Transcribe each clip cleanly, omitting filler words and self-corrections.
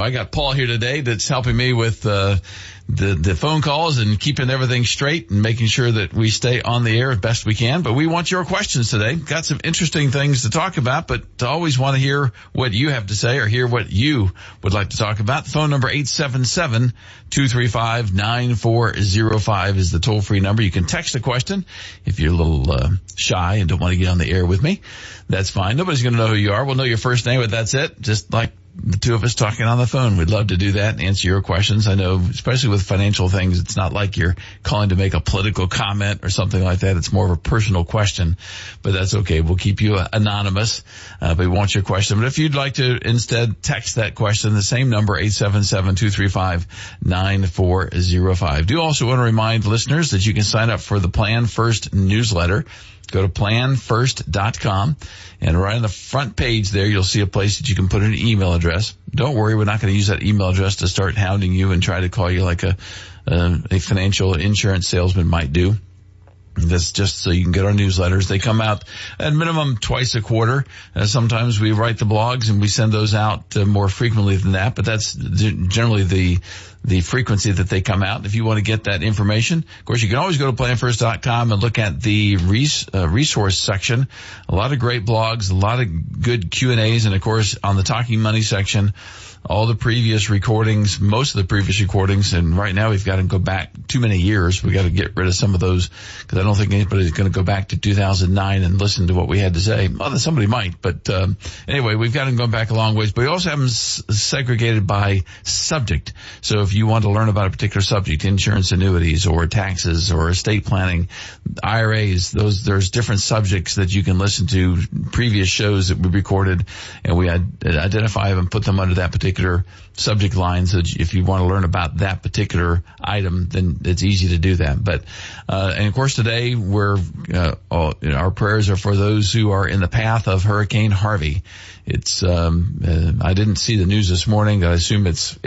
I got Paul here today that's helping me with the phone calls and keeping everything straight and making sure that we stay on the air as best we can. But we want your questions today. Got some interesting things to talk about, but to always want to hear what you have to say or hear what you would like to talk about. The phone number 877-235-9405 is the toll-free number. You can text a question if you're a little shy and don't want to get on the air with me. That's fine. Nobody's going to know who you are. We'll know your first name, but that's it. Just like the two of us talking on the phone. We'd love to do that and answer your questions. I know, especially with financial things, it's not like you're calling to make a political comment or something like that. It's more of a personal question, but that's okay. We'll keep you anonymous, but we want your question. But if you'd like to instead text that question, the same number, 877-235-9405. Do also want to remind listeners that you can sign up for the Plan First newsletter. Go to planfirst.com, and right on the front page there, you'll see a place that you can put an email address. Don't worry, we're not going to use that email address to start hounding you and try to call you like a financial insurance salesman might do. That's just so you can get our newsletters. They come out at minimum twice a quarter. Sometimes we write the blogs and we send those out more frequently than that, but that's generally the frequency that they come out. If you want to get that information, of course, you can always go to planfirst.com and look at the resource section. A lot of great blogs, a lot of good Q&As, and of course, on the Talking Money section, all the previous recordings, most of the previous recordings, and right now we've got to go back too many years. We've got to get rid of some of those because I don't think anybody's going to go back to 2009 and listen to what we had to say. Well, somebody might, but anyway, we've got them going back a long ways. But we also have them segregated by subject. So if you want to learn about a particular subject, insurance annuities or taxes or estate planning, IRAs, there's different subjects that you can listen to, previous shows that we recorded, and we identify them and put them under that particular subject line. So if you want to learn about that particular item, then it's easy to do that. But, and of course today our prayers are for those who are in the path of Hurricane Harvey. It's, I didn't see the news this morning. I assume it's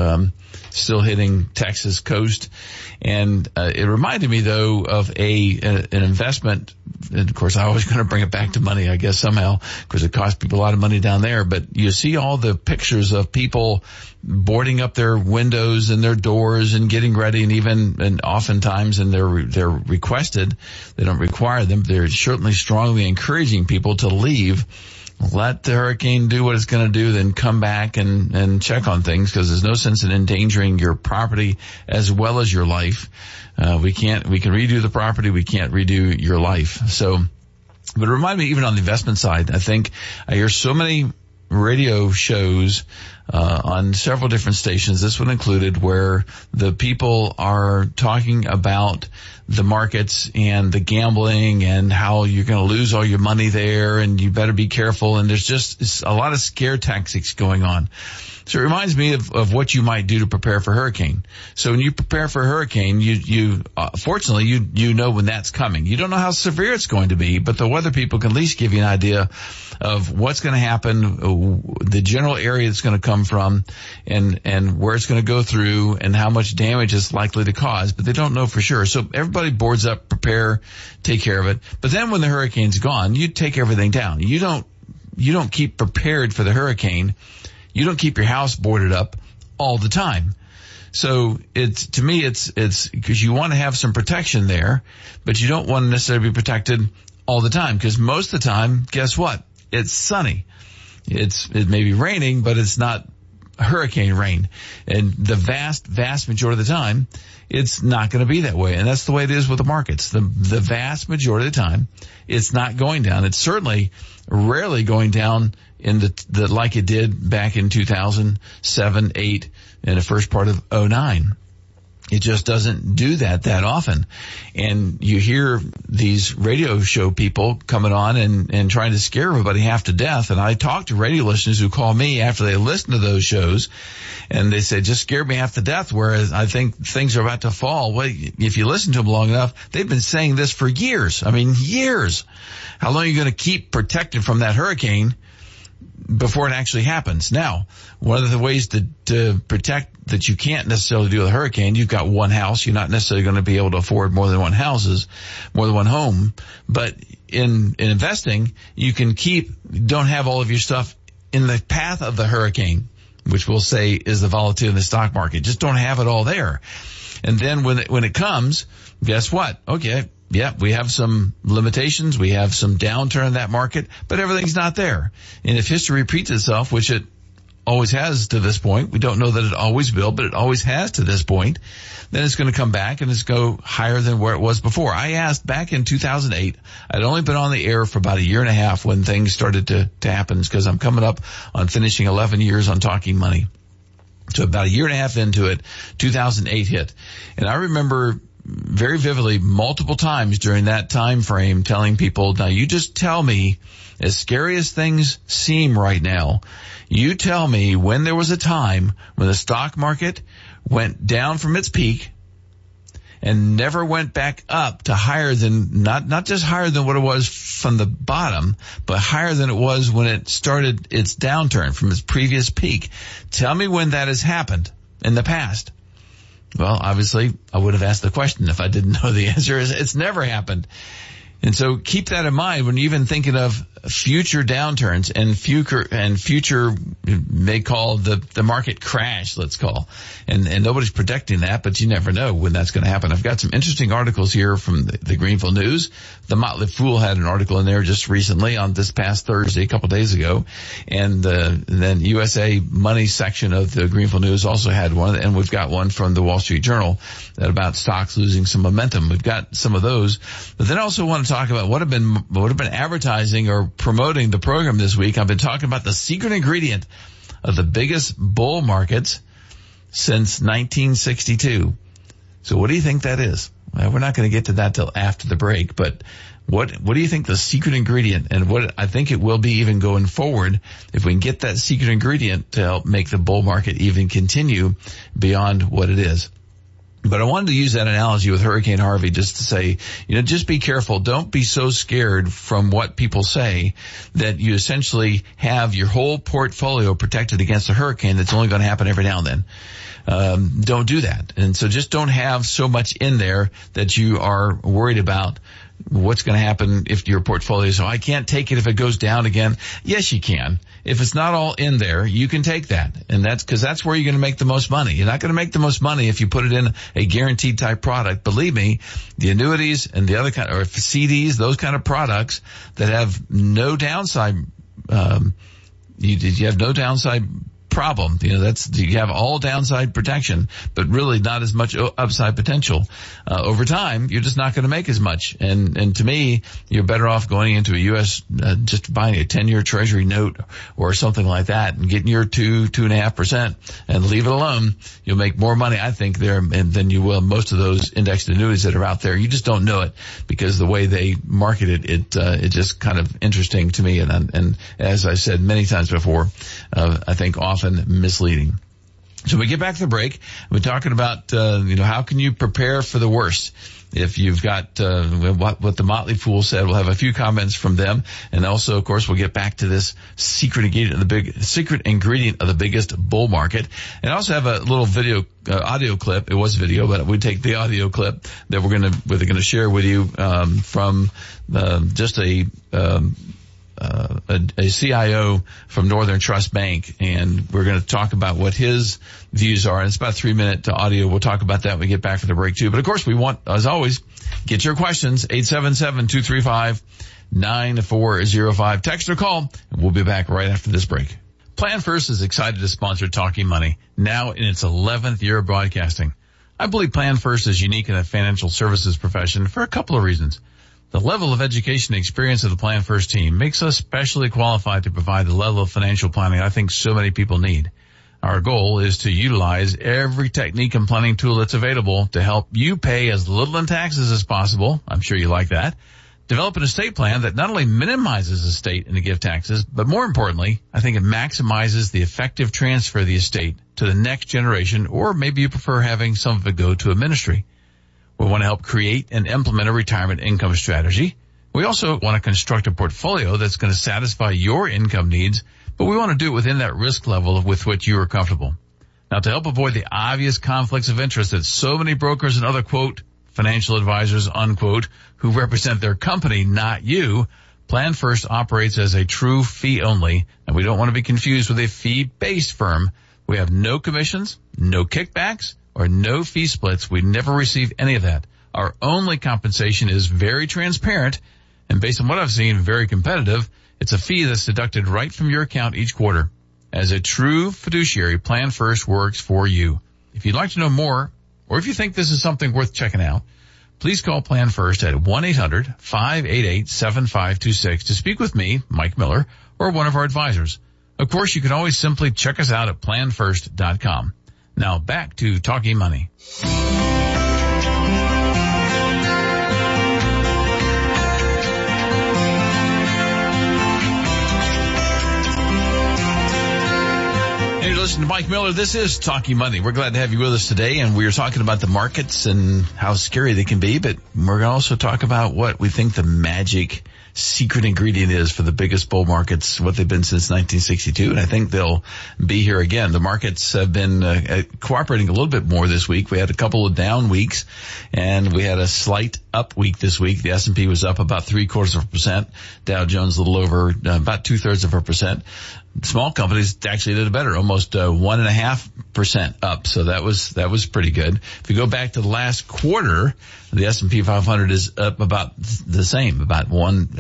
still hitting Texas coast. And, it reminded me though of an investment. And of course, I always going to bring it back to money, I guess, somehow, because it costs people a lot of money down there. But you see all the pictures of people boarding up their windows and their doors and getting ready, and oftentimes, and they're requested, they don't require them, they're certainly strongly encouraging people to leave. Let the hurricane do what it's going to do, then come back and check on things, because there's no sense in endangering your property as well as your life. We can redo the property, we can't redo your life. So, but remind me, even on the investment side, I think I hear so many radio shows on several different stations, this one included, where the people are talking about the markets and the gambling and how you're going to lose all your money there and you better be careful. And there's just a lot of scare tactics going on. So it reminds me of what you might do to prepare for hurricane. So when you prepare for a hurricane, fortunately, you know when that's coming. You don't know how severe it's going to be, but the weather people can at least give you an idea of what's going to happen, the general area it's going to come from, and where it's going to go through, and how much damage it's likely to cause, but they don't know for sure. So everybody boards up, prepare, take care of it. But then when the hurricane's gone, you take everything down. You don't keep prepared for the hurricane. You don't keep your house boarded up all the time. So to me, it's because you want to have some protection there, but you don't want to necessarily be protected all the time, because most of the time, guess what? It's sunny. It may be raining, but it's not hurricane rain. And the vast majority of the time, it's not going to be that way. And that's the way it is with the markets. The vast majority of the time, it's not going down. It's certainly rarely going down in the like it did back in 2007, 8, and the first part of 2009. It just doesn't do that often. And you hear these radio show people coming on and trying to scare everybody half to death. And I talk to radio listeners who call me after they listen to those shows, and they say, just scared me half to death, whereas I think things are about to fall. Well, if you listen to them long enough, they've been saying this for years. I mean, years. How long are you going to keep protected from that hurricane before it actually happens? Now, one of the ways to protect that you can't necessarily do with a hurricane, you've got one house. You're not necessarily going to be able to afford more than one home. But in investing, you can don't have all of your stuff in the path of the hurricane. which we'll say is the volatility in the stock market. Just don't have it all there. And then when it comes, guess what? Okay. Yeah, we have some limitations. We have some downturn in that market, but everything's not there. And if history repeats itself, which it always has to this point, we don't know that it always will, but it always has to this point, then it's going to come back and it's go higher than where it was before. I asked back in 2008, I'd only been on the air for about a year and a half when things started to happen, because I'm coming up on finishing 11 years on Talking Money. So about a year and a half into it, 2008 hit. And I remember very vividly multiple times during that time frame telling people, now you just tell me, as scary as things seem right now, you tell me when there was a time when the stock market went down from its peak and never went back up to higher than, not just higher than what it was from the bottom, but higher than it was when it started its downturn from its previous peak. Tell me when that has happened in the past. Well, obviously, I would have asked the question if I didn't know the answer. It's never happened. And so keep that in mind when you're even thinking of future downturns and future may call the market crash, let's call. And nobody's predicting that, but you never know when that's going to happen. I've got some interesting articles here from the Greenville News. The Motley Fool had an article in there just recently on this past Thursday, a couple days ago. And then USA Money section of the Greenville News also had one. And we've got one from the Wall Street Journal about stocks losing some momentum. We've got some of those. But then I also want to talk about what have been advertising or promoting the program this week. I've been talking about the secret ingredient of the biggest bull markets since 1962. So what do you think that is? Well, we're not going to get to that till after the break, but what do you think the secret ingredient, and what I think it will be even going forward, if we can get that secret ingredient to help make the bull market even continue beyond what it is? But I wanted to use that analogy with Hurricane Harvey just to say, just be careful. Don't be so scared from what people say that you essentially have your whole portfolio protected against a hurricane that's only going to happen every now and then. Don't do that. And so just don't have so much in there that you are worried about what's going to happen if your portfolio. So I can't take it if it goes down again. Yes, you can. If it's not all in there, you can take that. And that's because that's where you're going to make the most money. You're not going to make the most money if you put it in a guaranteed type product. Believe me, the annuities and the other kind, or CDs, those kind of products that have no downside, you have no downside problem. You have all downside protection, but really not as much upside potential. Over time, you're just not going to make as much. And to me, you're better off going into a U.S., just buying a 10-year treasury note or something like that and getting your 2.5% and leave it alone. You'll make more money, I think, there than you will most of those indexed annuities that are out there. You just don't know it because the way they market it, it's just kind of interesting to me. And as I said many times before, I think often misleading. So we get back to the break. We're talking about, how can you prepare for the worst? If you've got, what the Motley Fool said, we'll have a few comments from them. And also, of course, we'll get back to this secret ingredient of the biggest bull market. And I also have a little audio clip. It was video, but we take the audio clip that we're going to share with you, from, just a CIO from Northern Trust Bank, and we're going to talk about what his views are. And it's about a 3-minute audio. We'll talk about that when we get back from the break too. But of course, we want, as always, get your questions. 877-235-9405. Text or call, and we'll be back right after this break. Plan First is excited to sponsor Talking Money, now in its 11th year of broadcasting. I believe Plan First is unique in the financial services profession for a couple of reasons. The level of education and experience of the Plan First team makes us specially qualified to provide the level of financial planning I think so many people need. Our goal is to utilize every technique and planning tool that's available to help you pay as little in taxes as possible. I'm sure you like that. Develop an estate plan that not only minimizes estate and gift taxes, but more importantly, I think it maximizes the effective transfer of the estate to the next generation, or maybe you prefer having some of it go to a ministry. We want to help create and implement a retirement income strategy. We also want to construct a portfolio that's going to satisfy your income needs, but we want to do it within that risk level with which you are comfortable. Now, to help avoid the obvious conflicts of interest that so many brokers and other, quote, financial advisors, unquote, who represent their company, not you, Plan First operates as a true fee only, and we don't want to be confused with a fee-based firm. We have no commissions, no kickbacks, or no fee splits. We never receive any of that. Our only compensation is very transparent, and based on what I've seen, very competitive. It's a fee that's deducted right from your account each quarter. As a true fiduciary, Plan First works for you. If you'd like to know more, or if you think this is something worth checking out, please call Plan First at 1-800-588-7526 to speak with me, Mike Miller, or one of our advisors. Of course, you can always simply check us out at planfirst.com. Now back to Talking Money. Hey, you're listening to Mike Miller. This is Talking Money. We're glad to have you with us today, and we are talking about the markets and how scary they can be, but we're going to also talk about what we think the magic secret ingredient is for the biggest bull markets, what they've been since 1962, and I think they'll be here again. The markets have been cooperating a little bit more this week. We had a couple of down weeks, and we had a slight up week this week. The S&P was up about 0.75%. Dow Jones a little over about 0.2%. Small companies actually did better, almost 1.5% up. So that was pretty good. If you go back to the last quarter, the S&P 500 is up about the same, about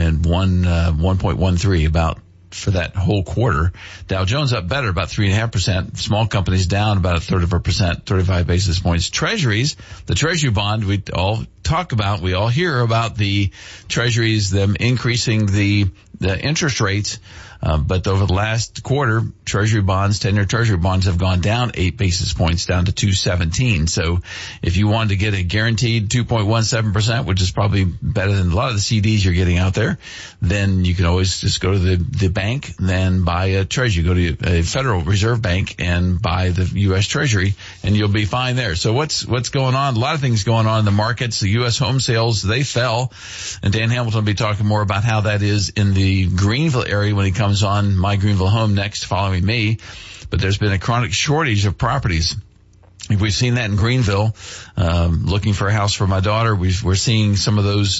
1.13 about for that whole quarter. Dow Jones up better, about 3.5%. Small companies down about 1/3%, 35 basis points. Treasuries, the Treasury bond, we all talk about, we all hear about the Treasuries, them increasing the interest rates. But over the last quarter, Treasury bonds, 10-year Treasury bonds have gone down 8 basis points down to 2.17. So if you wanted to get a guaranteed 2.17%, which is probably better than a lot of the CDs you're getting out there, then you can always just go to the bank, then buy a Treasury. Go to a Federal Reserve Bank and buy the U.S. Treasury, and you'll be fine there. So what's going on? A lot of things going on in the markets. The U.S. home sales, they fell. And Dan Hamilton will be talking more about how that is in the Greenville area when he comes on My Greenville Home next, following me. But there's been a chronic shortage of properties. We've seen that in Greenville. Looking for a house for my daughter, we're seeing some of those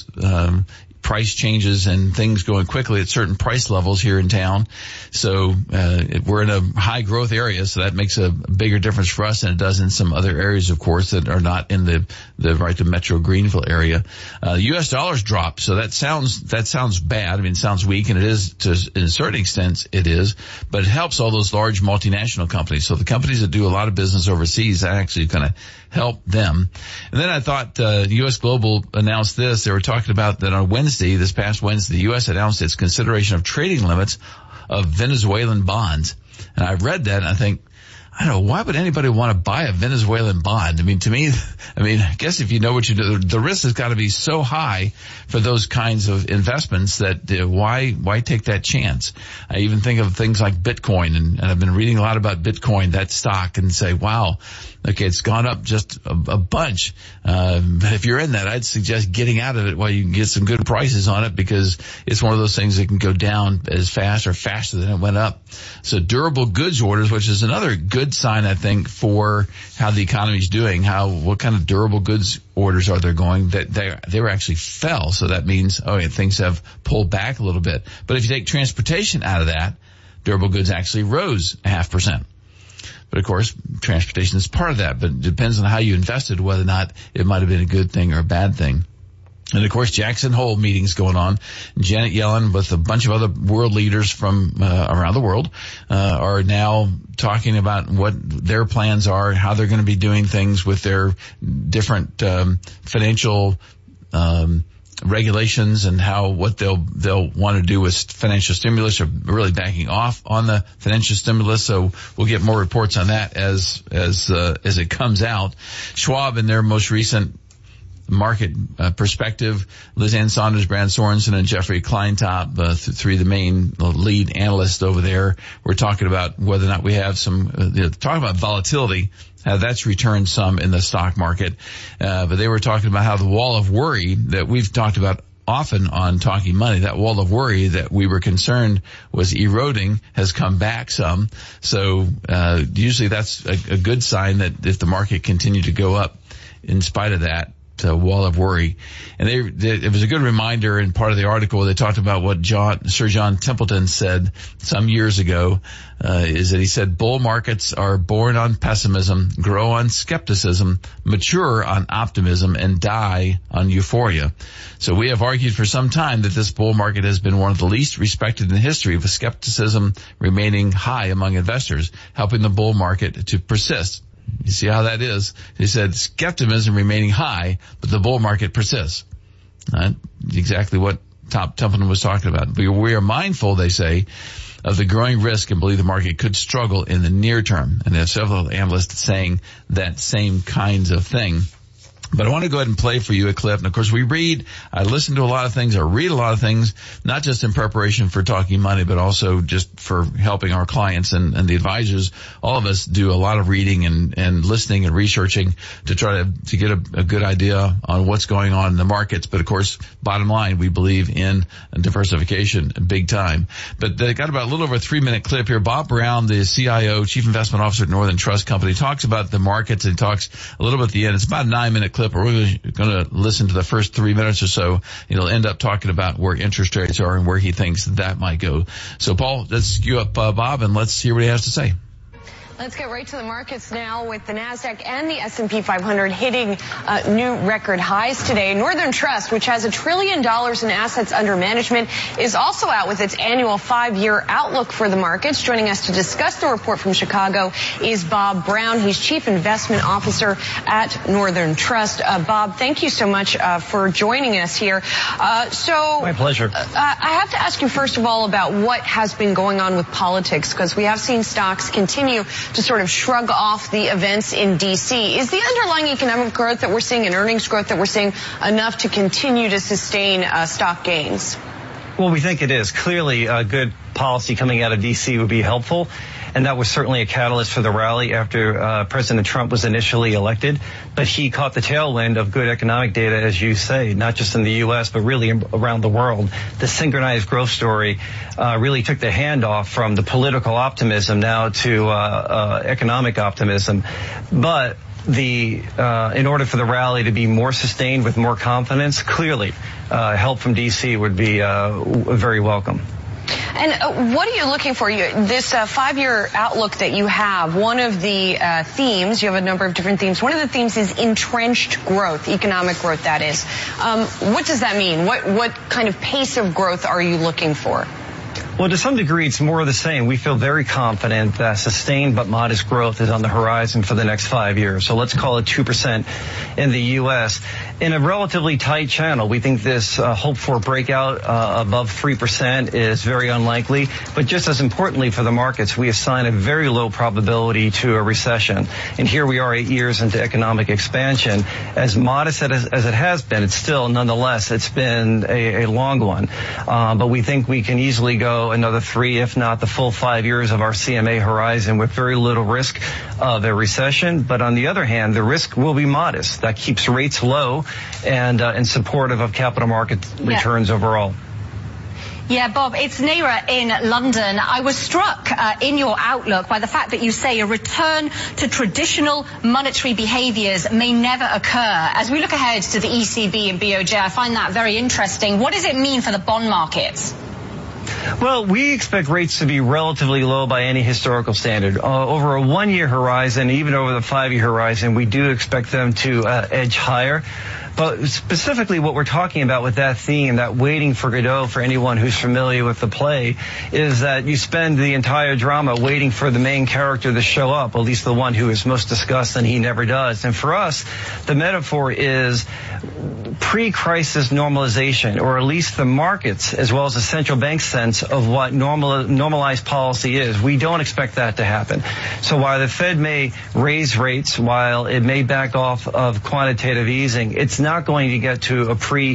price changes and things going quickly at certain price levels here in town. So we're in a high growth area, so that makes a bigger difference for us than it does in some other areas, of course, that are not in the Metro Greenville area. The U.S. dollars dropped, so that sounds bad. I mean, it sounds weak, and it is to a certain extent it is, but it helps all those large multinational companies. So the companies that do a lot of business overseas, that actually is going to help them. And then I thought U.S. Global announced this. They were talking about that on this past Wednesday, the U.S. announced its consideration of trading limits of Venezuelan bonds. And I read that and I think, I don't know, why would anybody want to buy a Venezuelan bond? I mean, to me, I guess if you know what you do, the risk has got to be so high for those kinds of investments that why take that chance? I even think of things like Bitcoin, and I've been reading a lot about Bitcoin, that stock, and say, wow, okay, it's gone up just a bunch. But if you're in that, I'd suggest getting out of it while you can get some good prices on it, because it's one of those things that can go down as fast or faster than it went up. So durable goods orders, which is another good sign, I think, for how the economy is doing, what kind of durable goods orders are there going, that they were actually fell. So that means, things have pulled back a little bit. But if you take transportation out of that, durable goods actually rose 0.5%. But of course, transportation is part of that, but it depends on how you invested, whether or not it might have been a good thing or a bad thing. And of course, Jackson Hole meetings going on. Janet Yellen with a bunch of other world leaders from around the world are now talking about what their plans are, how they're going to be doing things with their different financial regulations, and what they'll want to do with financial stimulus, or really backing off on the financial stimulus. So we'll get more reports on that as it comes out. Schwab, in their most recent market perspective, Liz Ann Saunders, Brad Sorensen, and Jeffrey Kleintop, three of the main lead analysts over there, were talking about whether or not we have some talking about volatility. That's returned some in the stock market. But they were talking about how the wall of worry that we've talked about often on Talking Money, that wall of worry that we were concerned was eroding, has come back some. So usually that's a good sign that if the market continued to go up in spite of that, wall of worry. And it was a good reminder in part of the article where they talked about what Sir John Templeton said some years ago, is that he said bull markets are born on pessimism, grow on skepticism, mature on optimism, and die on euphoria. So we have argued for some time that this bull market has been one of the least respected in history, with skepticism remaining high among investors, helping the bull market to persist. You see how that is? He said skepticism remaining high, but the bull market persists. Exactly what Templeton was talking about. We are mindful, they say, of the growing risk and believe the market could struggle in the near term. And there are several analysts saying that same kinds of thing. But I want to go ahead and play for you a clip. And of course, I listen to a lot of things, I read a lot of things, not just in preparation for Talking Money, but also just for helping our clients and the advisors. All of us do a lot of reading and listening and researching to try to get a good idea on what's going on in the markets. But of course, bottom line, we believe in diversification big time. But they got about a little over a 3-minute clip here. Bob Brown, the CIO, Chief Investment Officer at Northern Trust Company, talks about the markets and talks a little bit at the end. It's about a 9-minute clip. We're really going to listen to the first 3 minutes or so. He'll end up talking about where interest rates are and where he thinks that might go. So, Paul, let's cue up Bob and let's hear what he has to say. Let's get right to the markets now with the NASDAQ and the S&P 500 hitting new record highs today. Northern Trust, which has $1 trillion in assets under management, is also out with its annual 5-year outlook for the markets. Joining us to discuss the report from Chicago is Bob Brown. He's Chief Investment Officer at Northern Trust. Bob, thank you so much for joining us here. My pleasure. I have to ask you, first of all, about what has been going on with politics, because we have seen stocks continue to sort of shrug off the events in D.C. Is the underlying economic growth that we're seeing and earnings growth that we're seeing enough to continue to sustain stock gains? Well, we think it is. Clearly, good policy coming out of D.C. would be helpful, and that was certainly a catalyst for the rally after President Trump was initially elected. But he caught the tailwind of good economic data, as you say, not just in the U.S., but really around the world. The synchronized growth story really took the hand off from the political optimism now to economic optimism. But in order for the rally to be more sustained with more confidence, clearly help from D.C. would be very welcome. And what are you looking for? This 5-year outlook that you have, one of the themes, you have a number of different themes. One of the themes is entrenched growth, economic growth, that is. What does that mean? What kind of pace of growth are you looking for? Well, to some degree, it's more of the same. We feel very confident that sustained but modest growth is on the horizon for the next 5 years. So let's call it 2% in the U.S. In a relatively tight channel, we think this hope for breakout above 3% is very unlikely. But just as importantly for the markets, we assign a very low probability to a recession. And here we are 8 years into economic expansion. As modest as it has been, it's still, nonetheless, it's been a long one. But we think we can easily go another 3, if not the full 5 years of our CMA horizon with very little risk of a recession. But on the other hand, the risk will be modest. That keeps rates low and supportive of capital market returns overall. Yeah, Bob, it's Naira in London. I was struck in your outlook by the fact that you say a return to traditional monetary behaviors may never occur. As we look ahead to the ECB and BOJ, I find that very interesting. What does it mean for the bond markets? Well, we expect rates to be relatively low by any historical standard. Over a 1-year horizon, even over the 5-year horizon, we do expect them to edge higher. But specifically what we're talking about with that theme, that waiting for Godot, for anyone who's familiar with the play, is that you spend the entire drama waiting for the main character to show up, at least the one who is most discussed, and he never does. And for us, the metaphor is pre-crisis normalization, or at least the markets, as well as the central bank sense of what normalized policy is. We don't expect that to happen. So while the Fed may raise rates, while it may back off of quantitative easing, it's not going to get to a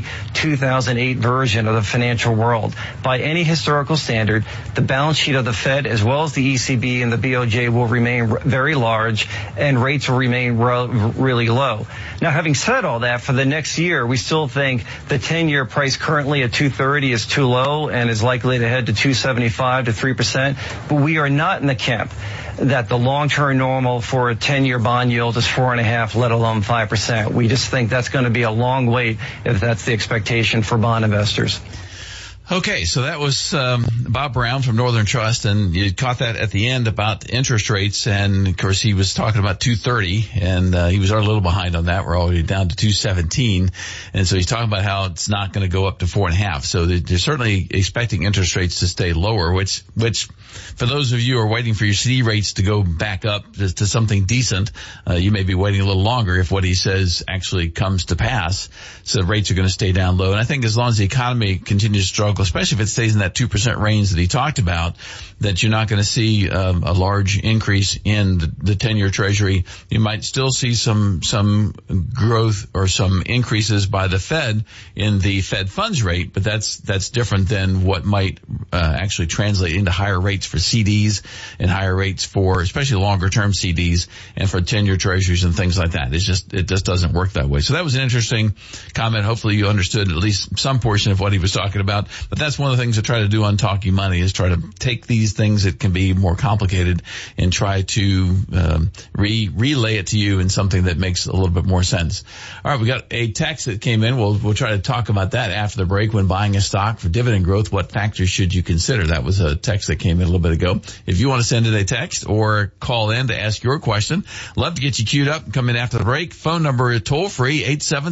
pre-2008 version of the financial world. By any historical standard, the balance sheet of the Fed, as well as the ECB and the BOJ, will remain very large, and rates will remain really low. Now, having said all that, for the next year, we still think the 10-year price currently at 230 is too low and is likely to head to 275 to 3%. But we are not in the camp that the long-term normal for a 10-year bond yield is 4.5%, let alone 5%. We just think that's going to be be a long wait if that's the expectation for bond investors. Okay, so that was Bob Brown from Northern Trust, and you caught that at the end about interest rates, and of course he was talking about 230, and he was already a little behind on that. We're already down to 217, and so he's talking about how it's not going to go up to 4.5. So they're certainly expecting interest rates to stay lower, which for those of you who are waiting for your CD rates to go back up to something decent, you may be waiting a little longer if what he says actually comes to pass. So rates are going to stay down low, and I think as long as the economy continues to struggle, especially if it stays in that 2% range that he talked about, that you're not going to see a large increase in the 10-year Treasury. You might still see some growth or some increases by the Fed in the Fed funds rate, but that's different than what might actually translate into higher rates for CDs and higher rates for especially longer-term CDs and for 10-year Treasuries and things like that. It just doesn't work that way. So that was an interesting comment. Hopefully you understood at least some portion of what he was talking about. But that's one of the things I try to do on Talking Money is try to take these things that can be more complicated and try to relay it to you in something that makes a little bit more sense. All right, we got a text that came in. We'll try to talk about that after the break. When buying a stock for dividend growth, what factors should you consider? That was a text that came in a little bit ago. If you want to send in a text or call in to ask your question, love to get you queued up and come in after the break. Phone number toll free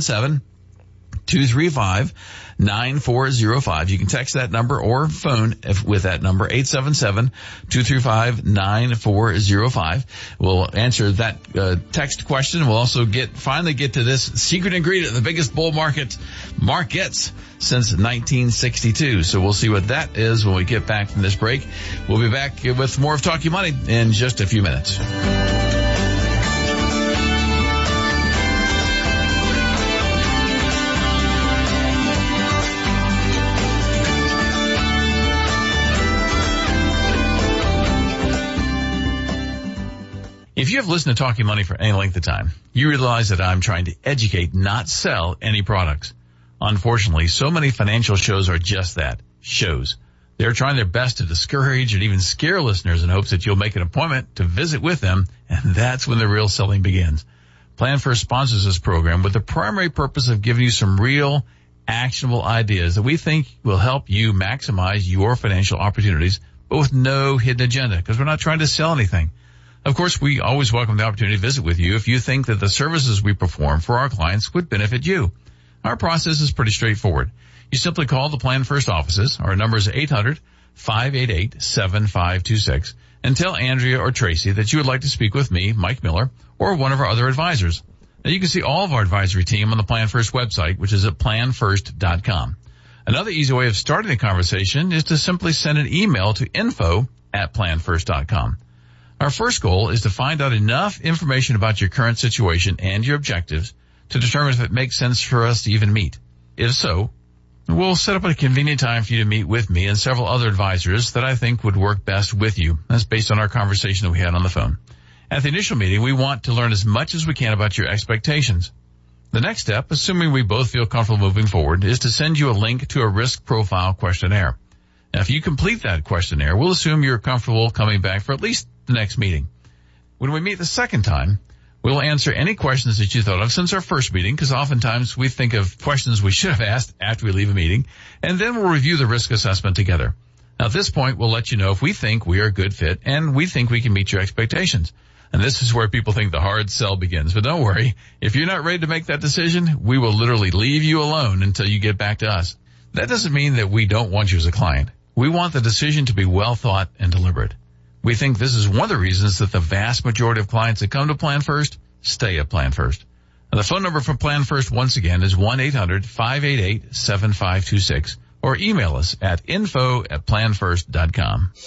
877-235-9405. You can text that number or phone with that number, 877-235-9405. We'll answer that text question. We'll also finally get to this secret ingredient, the biggest bull markets since 1962. So we'll see what that is when we get back from this break. We'll be back with more of Talking Money in just a few minutes. If you have listened to Talking Money for any length of time, you realize that I'm trying to educate, not sell any products. Unfortunately, so many financial shows are just that, shows. They're trying their best to discourage and even scare listeners in hopes that you'll make an appointment to visit with them, and that's when the real selling begins. Plan First sponsors this program with the primary purpose of giving you some real, actionable ideas that we think will help you maximize your financial opportunities, but with no hidden agenda, because we're not trying to sell anything. Of course, we always welcome the opportunity to visit with you if you think that the services we perform for our clients would benefit you. Our process is pretty straightforward. You simply call the Plan First offices. Our number is 800-588-7526 and tell Andrea or Tracy that you would like to speak with me, Mike Miller, or one of our other advisors. Now, you can see all of our advisory team on the Plan First website, which is at planfirst.com. Another easy way of starting a conversation is to simply send an email to info@planfirst.com. Our first goal is to find out enough information about your current situation and your objectives to determine if it makes sense for us to even meet. If so, we'll set up a convenient time for you to meet with me and several other advisors that I think would work best with you. That's based on our conversation that we had on the phone. At the initial meeting, we want to learn as much as we can about your expectations. The next step, assuming we both feel comfortable moving forward, is to send you a link to a risk profile questionnaire. Now, if you complete that questionnaire, we'll assume you're comfortable coming back for at least the next meeting. When we meet the second time, we'll answer any questions that you thought of since our first meeting, because oftentimes we think of questions we should have asked after we leave a meeting, and then we'll review the risk assessment together. Now, at this point, we'll let you know if we think we are a good fit and we think we can meet your expectations. And this is where people think the hard sell begins. But don't worry, if you're not ready to make that decision, we will literally leave you alone until you get back to us. That doesn't mean that we don't want you as a client. We want the decision to be well thought and deliberate. We think this is one of the reasons that the vast majority of clients that come to Plan First stay at Plan First. Now, the phone number for Plan First, once again, is 1-800-588-7526, or email us at info@planfirst.com.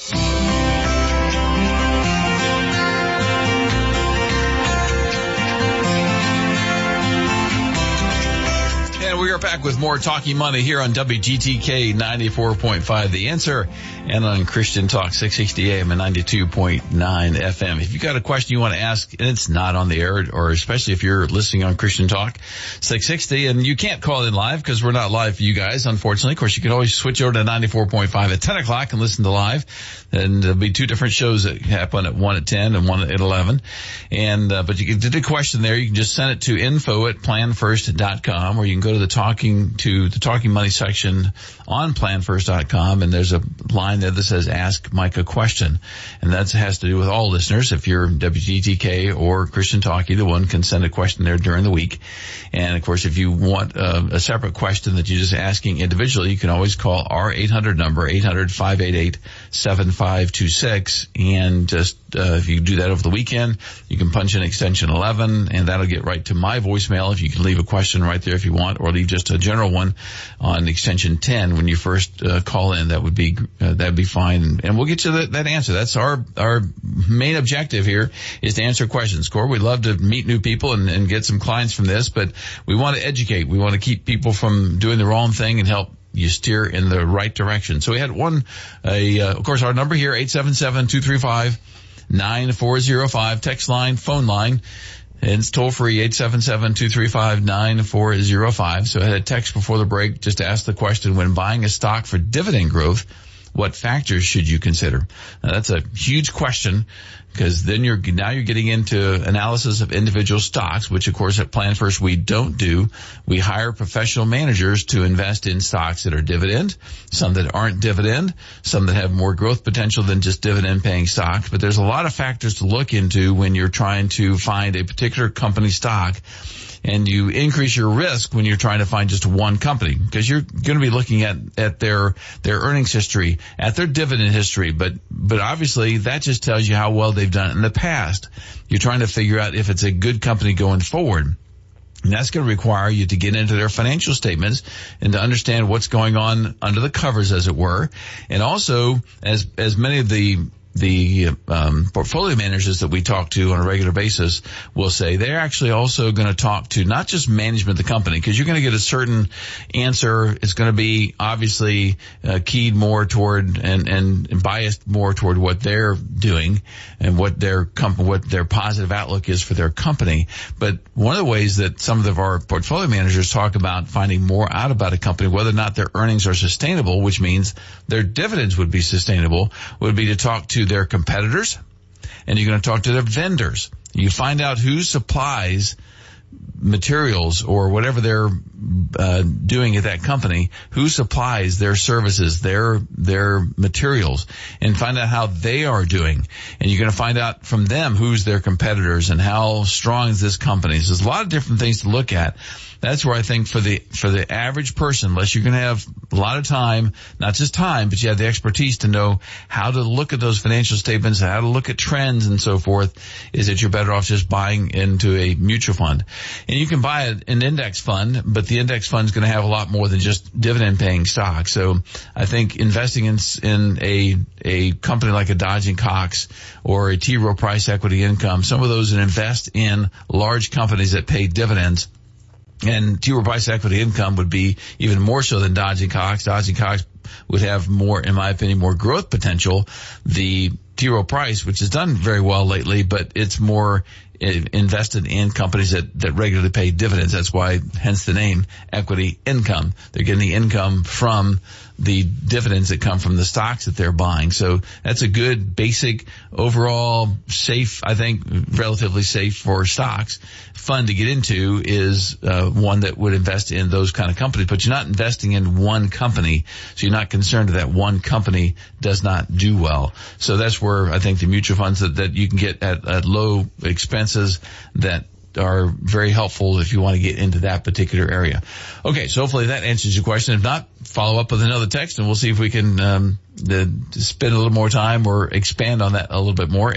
And we are back with more Talking Money here on WGTK 94.5 The Answer and on Christian Talk 660 AM and 92.9 FM. If you got a question you want to ask and it's not on the air, or especially if you're listening on Christian Talk 660 and you can't call in live because we're not live for you guys, unfortunately. Of course, you can always switch over to 94.5 at 10 o'clock and listen to live. And there'll be two different shows that happen at 1 at 10 and 1 at 11. And, but you can do the question there. You can just send it to info@planfirst.com, or you can go to the Talking Money section on planfirst.com, and there's a line there that says ask Mike a question. And that has to do with all listeners. If you're WGTK or Christian Talk, either one can send a question there during the week. And of course, if you want a separate question that you're just asking individually, you can always call our 800 number, 800-588-7526. And just, if you do that over the weekend, you can punch in extension 11 and that'll get right to my voicemail. If you can leave a question right there if you want, or leave just a general one on extension 10 when you first call in, that'd be fine. And we'll get you that answer. That's our main objective here, is to answer questions. Core, we'd love to meet new people and get some clients from this, but we want to educate. We want to keep people from doing the wrong thing and help you steer in the right direction. So we had of course, our number here, 877-235-9405, text line, phone line. And it's toll free, 877-235-9405. So I had a text before the break just to ask the question, when buying a stock for dividend growth, what factors should you consider? Now, that's a huge question, because then you're getting into analysis of individual stocks, which of course at Plan First we don't do. We hire professional managers to invest in stocks that are dividend, some that aren't dividend, some that have more growth potential than just dividend paying stocks. But there's a lot of factors to look into when you're trying to find a particular company stock. And you increase your risk when you're trying to find just one company, because you're going to be looking at their earnings history, at their dividend history. But obviously that just tells you how well they've done it in the past. You're trying to figure out if it's a good company going forward. And that's going to require you to get into their financial statements and to understand what's going on under the covers, as it were. And also, as many of the portfolio managers that we talk to on a regular basis will say, they're actually also going to talk to not just management of the company, because you're going to get a certain answer. It's going to be obviously keyed more toward and biased more toward what they're doing and what their positive outlook is for their company. But one of the ways that some of our portfolio managers talk about finding more out about a company, whether or not their earnings are sustainable, which means their dividends would be sustainable, would be to talk to their competitors, and you're going to talk to their vendors. You find out who supplies materials or whatever they're doing at that company, who supplies their services, their materials, and find out how they are doing. And you're going to find out from them who's their competitors and how strong is this company. So there's a lot of different things to look at. That's where I think for the average person, unless you're going to have a lot of time, not just time, but you have the expertise to know how to look at those financial statements, how to look at trends and so forth, is that you're better off just buying into a mutual fund. And you can buy an index fund, but the index fund is going to have a lot more than just dividend paying stocks. So I think investing in a company like a Dodge & Cox or a T. Rowe Price Equity Income, some of those that invest in large companies that pay dividends. And T. Rowe Price Equity Income would be even more so than Dodge & Cox. Dodge & Cox would have more, in my opinion, more growth potential. The T. Rowe Price, which has done very well lately, but it's more invested in companies that regularly pay dividends. That's why, hence the name, equity income. They're getting the income from the dividends that come from the stocks that they're buying. So that's a good basic overall safe, I think relatively safe for stocks fund to get into is one that would invest in those kind of companies. But you're not investing in one company, so you're not concerned that one company does not do well. So that's where I think the mutual funds that you can get at low expenses that are very helpful if you want to get into that particular area. Okay, so hopefully that answers your question. If not, follow up with another text and we'll see if we can spend a little more time or expand on that a little bit more.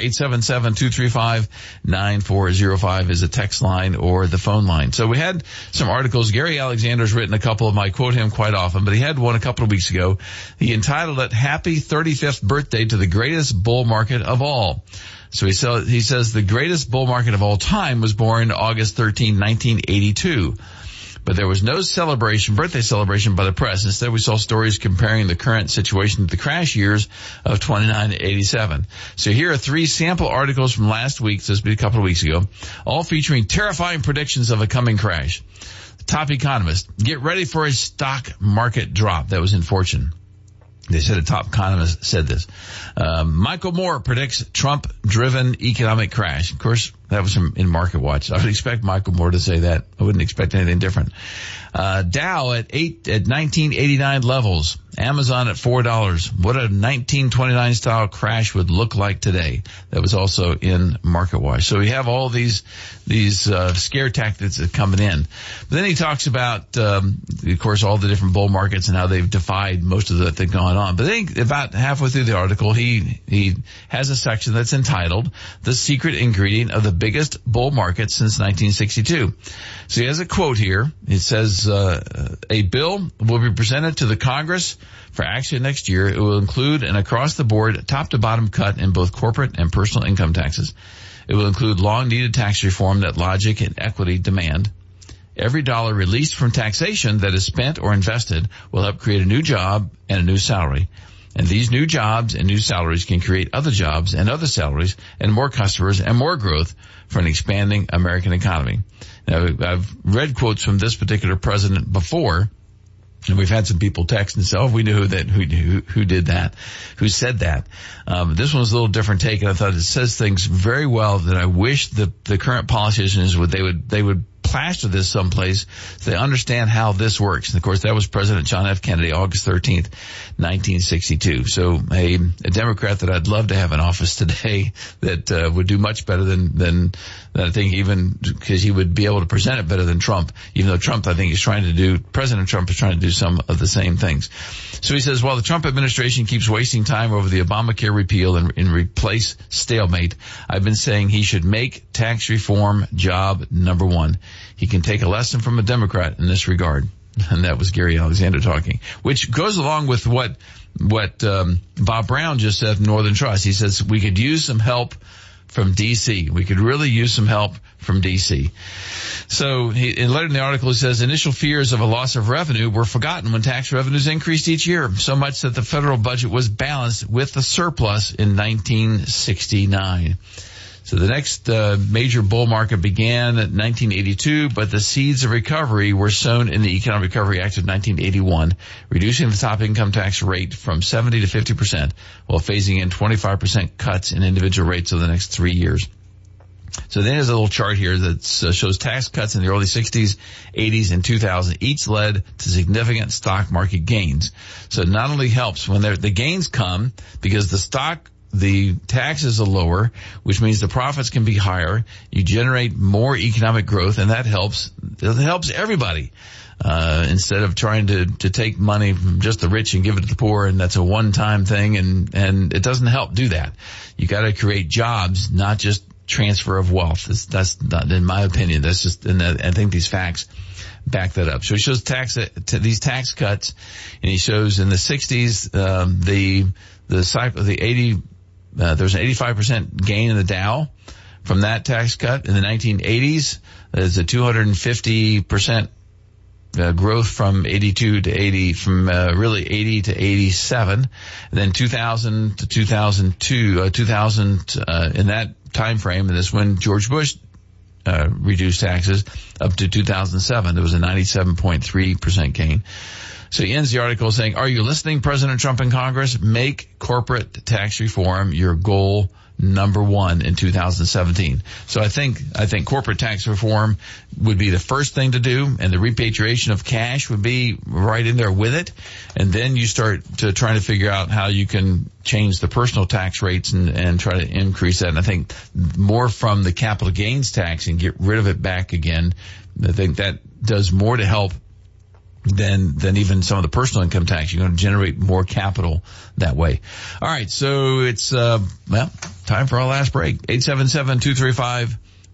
877-235-9405 is a text line or the phone line. So we had some articles. Gary Alexander's written a couple of them. I quote him quite often, but he had one a couple of weeks ago. He entitled it, Happy 35th Birthday to the Greatest Bull Market of All. So he says the greatest bull market of all time was born August 13, 1982. But there was no birthday celebration by the press. Instead, we saw stories comparing the current situation to the crash years of 29 to 87. So here are 3 sample articles from last week, so this will be a couple of weeks ago, all featuring terrifying predictions of a coming crash. The top economist, get ready for a stock market drop. That was in Fortune. They said a top economist said this. Michael Moore predicts Trump-driven economic crash. Of course, that was in Market Watch. I would expect Michael Moore to say that. I wouldn't expect anything different. Dow at 1989 levels. Amazon at $4. What a 1929 style crash would look like today. That was also in Market Watch. So we have all these scare tactics that are coming in. But then he talks about, of course, all the different bull markets and how they've defied most of that going on. But then about halfway through the article, he has a section that's entitled "The Secret Ingredient of the Biggest Bull Market Since 1962." So he has a quote here. It says, a bill will be presented to the Congress for action next year. It will include an across-the-board, top-to-bottom cut in both corporate and personal income taxes. It will include long-needed tax reform that logic and equity demand. Every dollar released from taxation that is spent or invested will help create a new job and a new salary. And these new jobs and new salaries can create other jobs and other salaries and more customers and more growth for an expanding American economy. Now, I've read quotes from this particular president before, and we've had some people text and say, "Oh, we knew who did that, who said that." This one was a little different take, and I thought it says things very well that I wish the current politicians would plaster this someplace so they understand how this works. And of course, that was President John F. Kennedy, August 13th, 1962. So a Democrat that I'd love to have in office today that would do much better than I think, even because he would be able to present it better than Trump, even though Trump, I think, President Trump is trying to do some of the same things. So he says, while the Trump administration keeps wasting time over the Obamacare repeal and replace stalemate, I've been saying he should make tax reform job number 1. He can take a lesson from a Democrat in this regard. And that was Gary Alexander talking, which goes along with what Bob Brown just said from Northern Trust. He says we could use some help from D.C. We could really use some help from D.C. So later in the article, he says initial fears of a loss of revenue were forgotten when tax revenues increased each year, so much that the federal budget was balanced with a surplus in 1969. So the next major bull market began in 1982, but the seeds of recovery were sown in the Economic Recovery Act of 1981, reducing the top income tax rate from 70 to 50%, while phasing in 25% cuts in individual rates over the next 3 years. So then there's a little chart here that shows tax cuts in the early 60s, 80s, and 2000. Each led to significant stock market gains. So it not only helps when the gains come because the taxes are lower, which means the profits can be higher. You generate more economic growth, and that helps everybody. Instead of trying to take money from just the rich and give it to the poor, and that's a one-time thing, and it doesn't help do that. You got to create jobs, not just transfer of wealth. That's not, in my opinion, that's just, and I think these facts back that up. So he shows these tax cuts, and he shows in the 60s, there was an 85% gain in the Dow from that tax cut. In the 1980s, there's a 250% growth from 82 to 80, from really 80 to 87. And then 2000 to 2002, in that time frame, and this when George Bush reduced taxes up to 2007, there was a 97.3% gain. So he ends the article saying, are you listening, President Trump and Congress? Make corporate tax reform your goal number 1 in 2017. So I think corporate tax reform would be the first thing to do, and the repatriation of cash would be right in there with it. And then you start trying to figure out how you can change the personal tax rates and try to increase that. And I think more from the capital gains tax and get rid of it back again. I think that does more to help than even some of the personal income tax. You're going to generate more capital that way. All right, so it's time for our last break. 877-235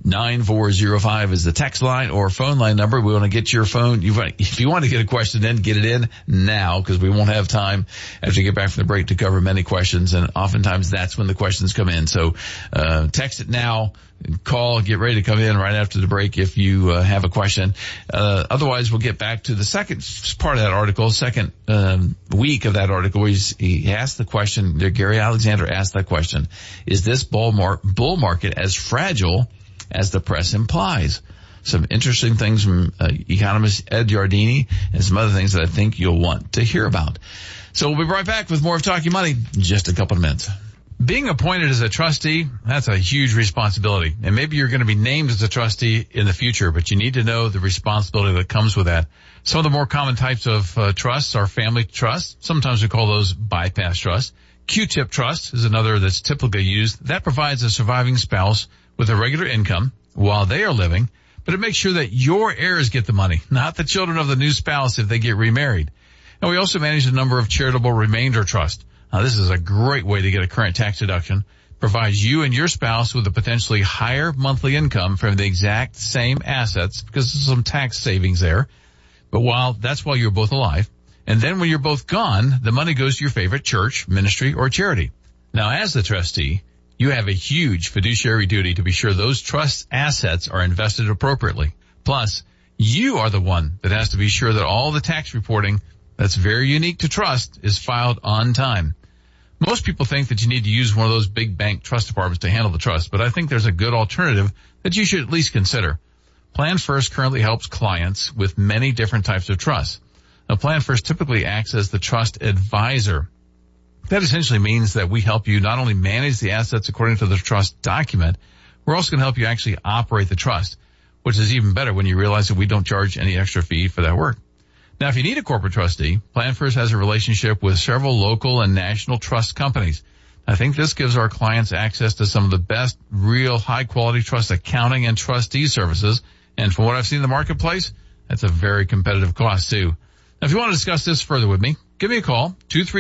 9405 is the text line or phone line number. We want to get your phone. If you want to get a question in, get it in now, because we won't have time after you get back from the break to cover many questions. And oftentimes that's when the questions come in. So, text it now. Call, get ready to come in right after the break if you have a question. Otherwise, we'll get back to the second part of that article, second week of that article, where he asked the question, Gary Alexander asked that question, is this bull market as fragile as the press implies? Some interesting things from economist Ed Yardeni and some other things that I think you'll want to hear about. So we'll be right back with more of Talking Money in just a couple of minutes. Being appointed as a trustee, that's a huge responsibility. And maybe you're going to be named as a trustee in the future, but you need to know the responsibility that comes with that. Some of the more common types of trusts are family trusts. Sometimes we call those bypass trusts. Q-tip trust is another that's typically used. That provides a surviving spouse with a regular income while they are living, but it makes sure that your heirs get the money, not the children of the new spouse if they get remarried. And we also manage a number of charitable remainder trusts. Now, this is a great way to get a current tax deduction. Provides you and your spouse with a potentially higher monthly income from the exact same assets, because there's some tax savings there. But while you're both alive. And then when you're both gone, the money goes to your favorite church, ministry, or charity. Now, as the trustee, you have a huge fiduciary duty to be sure those trust assets are invested appropriately. Plus, you are the one that has to be sure that all the tax reporting that's very unique to trust is filed on time. Most people think that you need to use one of those big bank trust departments to handle the trust, but I think there's a good alternative that you should at least consider. Plan First currently helps clients with many different types of trusts. Now, Plan First typically acts as the trust advisor. That essentially means that we help you not only manage the assets according to the trust document, we're also going to help you actually operate the trust, which is even better when you realize that we don't charge any extra fee for that work. Now, if you need a corporate trustee, Plan First has a relationship with several local and national trust companies. I think this gives our clients access to some of the best, real, high-quality trust accounting and trustee services. And from what I've seen in the marketplace, that's a very competitive cost, too. Now, if you want to discuss this further with me, give me a call,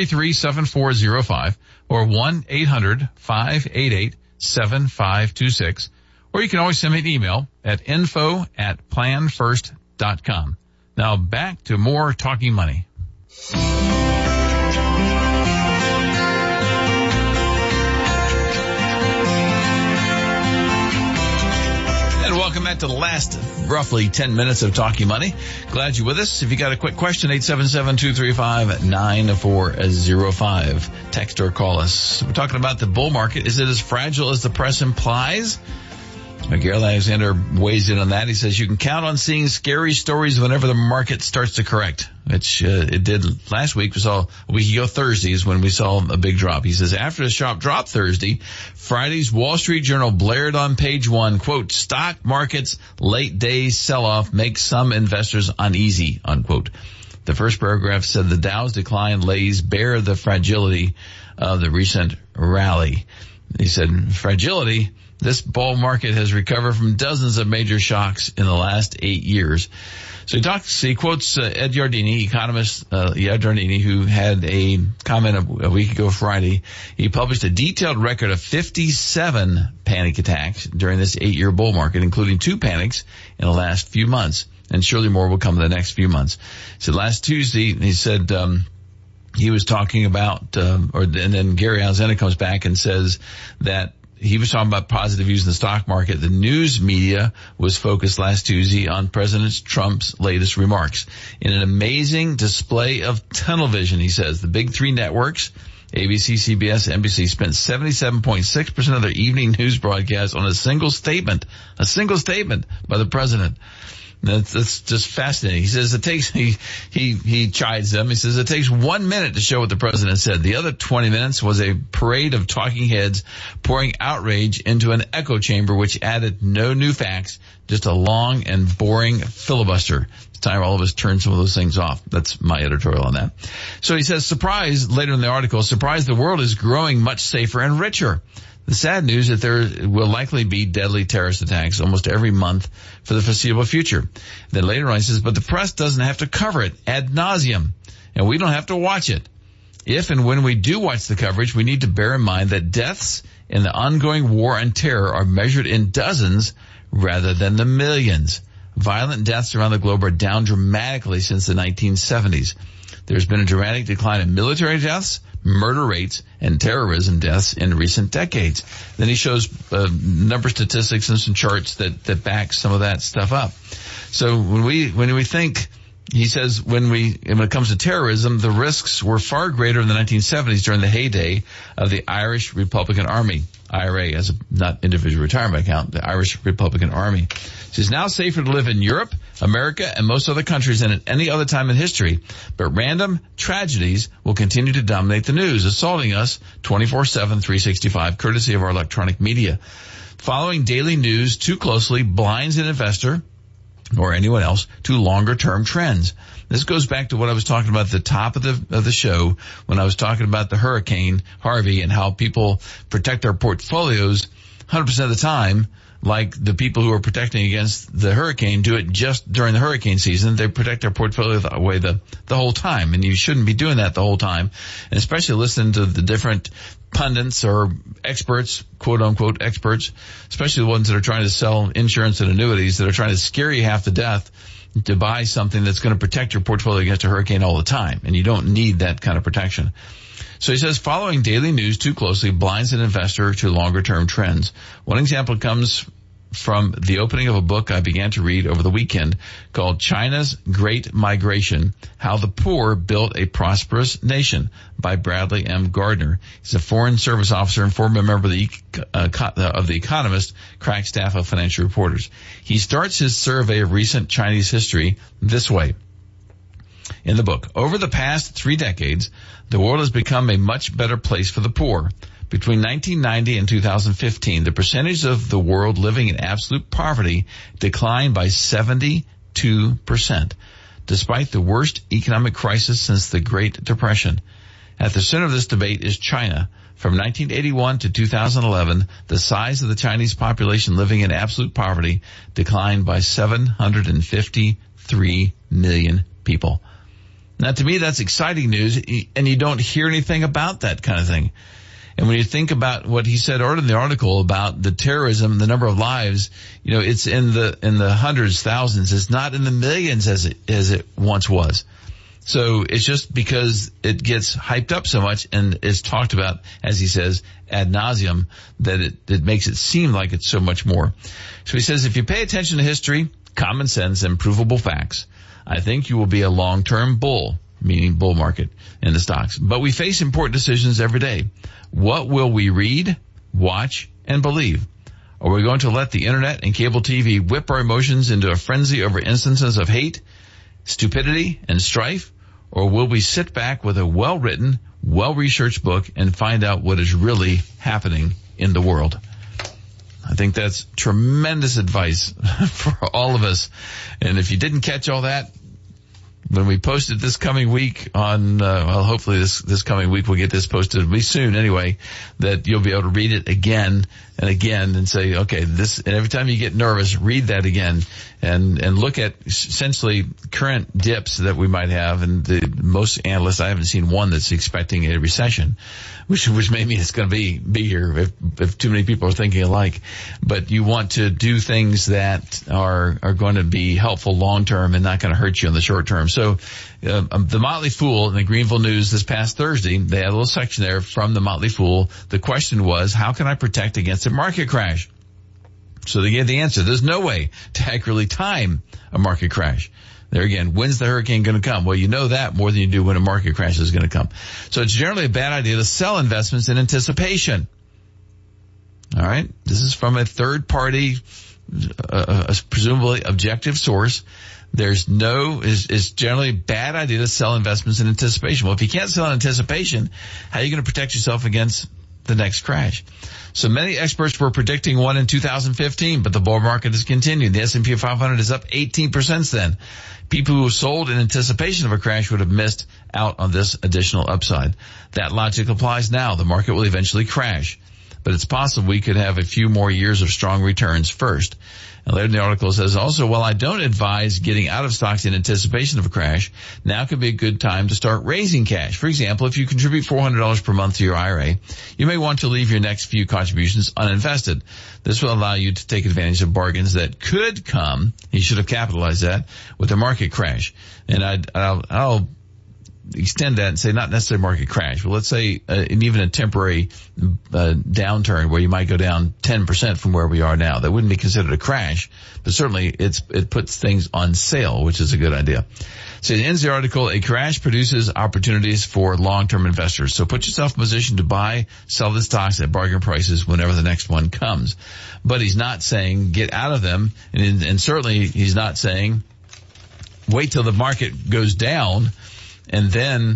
233-7405 or 1-800-588-7526. Or you can always send me an email at info@planfirst.com. Now back to more Talking Money. And welcome back to the last roughly 10 minutes of Talking Money. Glad you're with us. If you got a quick question, 877-235-9405. Text or call us. We're talking about the bull market. Is it as fragile as the press implies? Gary Alexander weighs in on that. He says you can count on seeing scary stories whenever the market starts to correct, which it did last week. A week ago Thursdays when we saw a big drop. He says after the sharp drop Thursday, Friday's Wall Street Journal blared on page one, quote, stock market's late day sell-off makes some investors uneasy, unquote. The first paragraph said the Dow's decline lays bare the fragility of the recent rally. He said fragility. This bull market has recovered from dozens of major shocks in the last 8 years. So he quotes Ed Yardeni, economist Ed Yardeni, who had a comment a week ago Friday. He published a detailed record of 57 panic attacks during this 8-year bull market, including 2 panics in the last few months. And surely more will come in the next few months. So last Tuesday, he said, he was talking about, and then Gary Alexander comes back and says that he was talking about positive views in the stock market. The news media was focused last Tuesday on President Trump's latest remarks. In an amazing display of tunnel vision, he says, the big 3 networks, ABC, CBS, NBC, spent 77.6% of their evening news broadcasts on a single statement by the president. That's just fascinating. He says it takes, he chides them. He says it takes 1 minute to show what the president said. The other 20 minutes was a parade of talking heads pouring outrage into an echo chamber, which added no new facts, just a long and boring filibuster. It's time all of us turn some of those things off. That's my editorial on that. So he says, surprise, later in the article, surprise, the world is growing much safer and richer. The sad news is that there will likely be deadly terrorist attacks almost every month for the foreseeable future. Then later on he says, but the press doesn't have to cover it ad nauseum, and we don't have to watch it. If and when we do watch the coverage, we need to bear in mind that deaths in the ongoing war on terror are measured in dozens rather than the millions. Violent deaths around the globe are down dramatically since the 1970s. There's been a dramatic decline in military deaths, murder rates, and terrorism deaths in recent decades. Then he shows number statistics and some charts that back some of that stuff up. So when we think, he says when it comes to terrorism, the risks were far greater in the 1970s during the heyday of the Irish Republican Army. IRA as a not individual retirement account, the Irish Republican Army. It is now safer to live in Europe, America, and most other countries than at any other time in history, but random tragedies will continue to dominate the news, assaulting us 24/7, 365, courtesy of our electronic media. Following daily news too closely blinds an investor or anyone else to longer-term trends. This goes back to what I was talking about at the top of the show when I was talking about the Hurricane Harvey and how people protect their portfolios 100% of the time, like the people who are protecting against the hurricane do it just during the hurricane season. They protect their portfolio that way the whole time, and you shouldn't be doing that the whole time, and especially listening to the different pundits or experts, quote-unquote experts, especially the ones that are trying to sell insurance and annuities, that are trying to scare you half to death to buy something that's going to protect your portfolio against a hurricane all the time, and you don't need that kind of protection. So he says following daily news too closely blinds an investor to longer-term trends. One example comes from the opening of a book I began to read over the weekend called China's Great Migration, How the Poor Built a Prosperous Nation by Bradley M. Gardner. He's a Foreign Service officer and former member of the Economist, crack staff of Financial Reporters. He starts his survey of recent Chinese history this way. In the book, over the past 3 decades, the world has become a much better place for the poor. Between 1990 and 2015, the percentage of the world living in absolute poverty declined by 72%, despite the worst economic crisis since the Great Depression. At the center of this debate is China. From 1981 to 2011, the size of the Chinese population living in absolute poverty declined by 753 million people. Now, to me, that's exciting news, and you don't hear anything about that kind of thing. And when you think about what he said earlier in the article about the terrorism, the number of lives, it's in the hundreds, thousands. It's not in the millions as it once was. So it's just because it gets hyped up so much and is talked about, as he says, ad nauseum, that it makes it seem like it's so much more. So he says, if you pay attention to history, common sense, and provable facts, I think you will be a long-term bull, meaning bull market in the stocks. But we face important decisions every day. What will we read, watch, and believe? Are we going to let the internet and cable TV whip our emotions into a frenzy over instances of hate, stupidity, and strife? Or will we sit back with a well-written, well-researched book and find out what is really happening in the world? I think that's tremendous advice for all of us. And if you didn't catch all that, when we post it this coming week on, hopefully this coming week we'll get this posted, at least soon anyway, that you'll be able to read it again and again and say, okay, and every time you get nervous, read that again and look at essentially current dips that we might have. And most analysts, I haven't seen one that's expecting a recession, which may mean it's going to be here if too many people are thinking alike. But you want to do things that are going to be helpful long term and not going to hurt you in the short term. So the Motley Fool in the Greenville News this past Thursday, they had a little section there from the Motley Fool. The question was, how can I protect against a market crash? So they gave the answer. There's no way to accurately time a market crash. There again, when's the hurricane going to come? Well, you know that more than you do when a market crash is going to come. So it's generally a bad idea to sell investments in anticipation. All right. This is from a third party, presumably objective source. It's generally a bad idea to sell investments in anticipation. Well, if you can't sell in anticipation, how are you going to protect yourself against the next crash? So many experts were predicting one in 2015, but the bull market has continued. The S&P 500 is up 18% since then. People who sold in anticipation of a crash would have missed out on this additional upside. That logic applies now. The market will eventually crash. but it's possible we could have a few more years of strong returns first. And later in the article it says also, while I don't advise getting out of stocks in anticipation of a crash, now could be a good time to start raising cash. For example, if you contribute $400 per month to your IRA, you may want to leave your next few contributions uninvested. This will allow you to take advantage of bargains that could come. You should have capitalized that with a market crash. And I'll extend that and say not necessarily market crash, but let's say even a temporary downturn where you might go down 10% from where we are now. That wouldn't be considered a crash, but certainly it puts things on sale, which is a good idea. So it ends the article, a crash produces opportunities for long-term investors. So put yourself in position to buy, sell the stocks at bargain prices whenever the next one comes. But he's not saying get out of them, and certainly he's not saying wait till the market goes down and then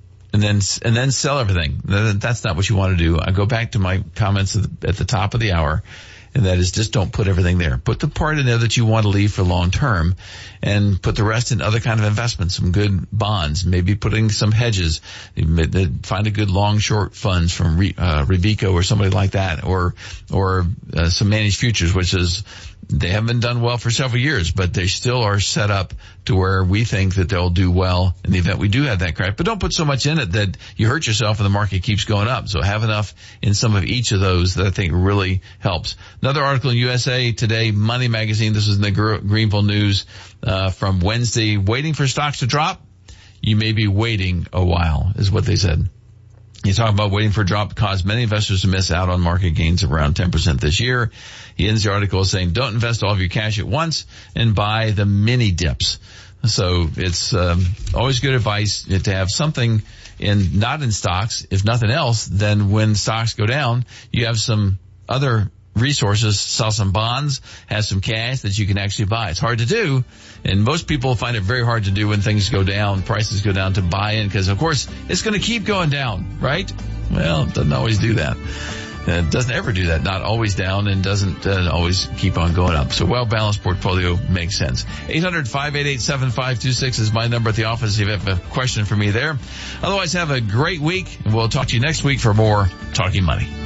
sell everything. That's not what you want to do. I go back to my comments at the top of the hour, and that is just don't put everything there. Put the part in there that you want to leave for long term, and put the rest in other kind of investments, some good bonds, maybe putting some hedges. Find a good long short funds from Robeco or somebody like that, or some managed futures, which is they haven't been done well for several years, but they still are set up to where we think that they'll do well in the event we do have that crash. But don't put so much in it that you hurt yourself and the market keeps going up. So have enough in some of each of those that I think really helps. Another article in USA Today, Money Magazine. This is in the Greenville News from Wednesday. Waiting for stocks to drop? You may be waiting a while, is what they said. You talk about waiting for a drop caused many investors to miss out on market gains of around 10% this year. He ends the article saying, don't invest all of your cash at once and buy the mini dips. So it's always good advice to have something not in stocks. If nothing else, then when stocks go down, you have some other resources, sell some bonds, have some cash that you can actually buy. It's hard to do, and most people find it very hard to do when things go down, prices go down, to buy in, because of course it's going to keep going down, right? Well, it doesn't always do that. It doesn't ever do that, not always down, and doesn't always keep on going up. So well-balanced portfolio makes sense. 800-588-7526 is my number at the office if you have a question for me there. Otherwise, have a great week, and we'll talk to you next week for more Talking Money.